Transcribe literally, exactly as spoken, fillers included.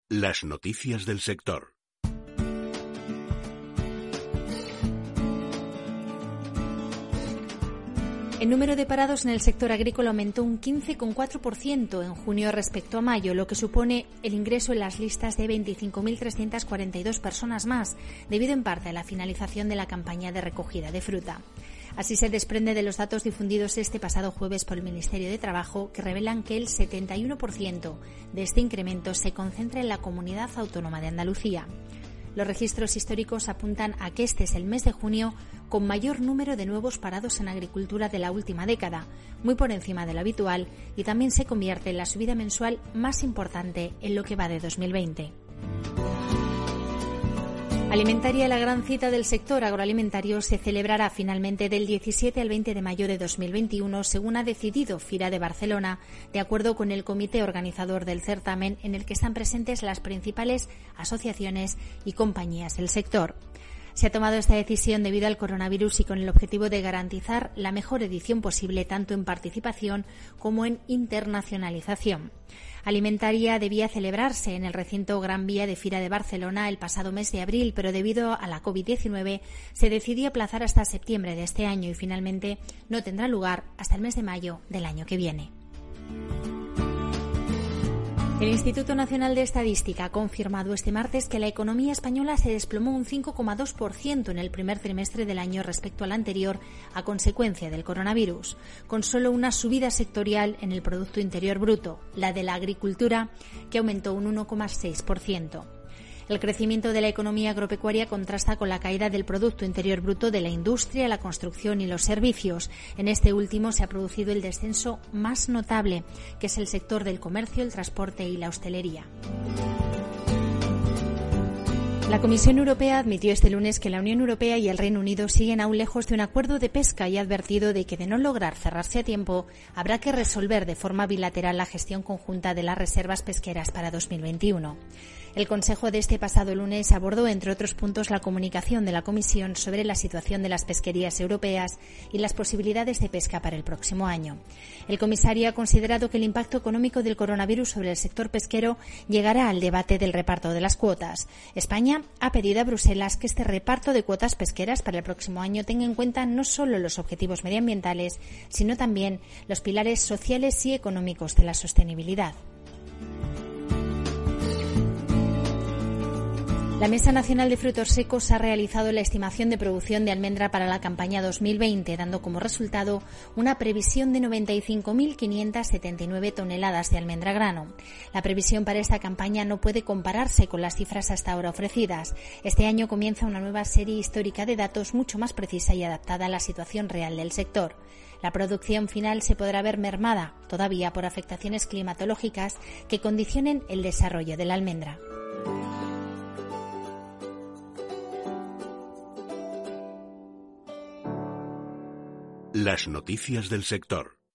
Las noticias del sector. El número de parados en el sector agrícola aumentó un quince coma cuatro por ciento en junio respecto a mayo, lo que supone el ingreso en las listas de veinticinco mil trescientas cuarenta y dos personas más, debido en parte a la finalización de la campaña de recogida de fruta. Así se desprende de los datos difundidos este pasado jueves por el Ministerio de Trabajo, que revelan que el setenta y uno por ciento de este incremento se concentra en la Comunidad Autónoma de Andalucía. Los registros históricos apuntan a que este es el mes de junio con mayor número de nuevos parados en agricultura de la última década, muy por encima de lo habitual, y también se convierte en la subida mensual más importante en lo que va de dos mil veinte. Alimentaria, la gran cita del sector agroalimentario, se celebrará finalmente del diecisiete al veinte de mayo de dos mil veintiuno, según ha decidido Fira de Barcelona, de acuerdo con el comité organizador del certamen, en el que están presentes las principales asociaciones y compañías del sector. Se ha tomado esta decisión debido al coronavirus y con el objetivo de garantizar la mejor edición posible tanto en participación como en internacionalización. Alimentaria debía celebrarse en el recinto Gran Vía de Fira de Barcelona el pasado mes de abril, pero debido a la covid diecinueve se decidió aplazar hasta septiembre de este año y finalmente no tendrá lugar hasta el mes de mayo del año que viene. El Instituto Nacional de Estadística ha confirmado este martes que la economía española se desplomó un cinco coma dos por ciento en el primer trimestre del año respecto al anterior a consecuencia del coronavirus, con solo una subida sectorial en el Producto Interior Bruto, la de la agricultura, que aumentó un uno coma seis por ciento. El crecimiento de la economía agropecuaria contrasta con la caída del Producto Interior Bruto de la industria, la construcción y los servicios. En este último se ha producido el descenso más notable, que es el sector del comercio, el transporte y la hostelería. La Comisión Europea admitió este lunes que la Unión Europea y el Reino Unido siguen aún lejos de un acuerdo de pesca y ha advertido de que, de no lograr cerrarse a tiempo, habrá que resolver de forma bilateral la gestión conjunta de las reservas pesqueras para dos mil veintiuno. El Consejo de este pasado lunes abordó, entre otros puntos, la comunicación de la Comisión sobre la situación de las pesquerías europeas y las posibilidades de pesca para el próximo año. El comisario ha considerado que el impacto económico del coronavirus sobre el sector pesquero llegará al debate del reparto de las cuotas. España ha pedido a Bruselas que este reparto de cuotas pesqueras para el próximo año tenga en cuenta no solo los objetivos medioambientales, sino también los pilares sociales y económicos de la sostenibilidad. La Mesa Nacional de Frutos Secos ha realizado la estimación de producción de almendra para la campaña dos mil veinte, dando como resultado una previsión de noventa y cinco mil quinientas setenta y nueve toneladas de almendra grano. La previsión para esta campaña no puede compararse con las cifras hasta ahora ofrecidas. Este año comienza una nueva serie histórica de datos mucho más precisa y adaptada a la situación real del sector. La producción final se podrá ver mermada todavía por afectaciones climatológicas que condicionen el desarrollo de la almendra. Las noticias del sector.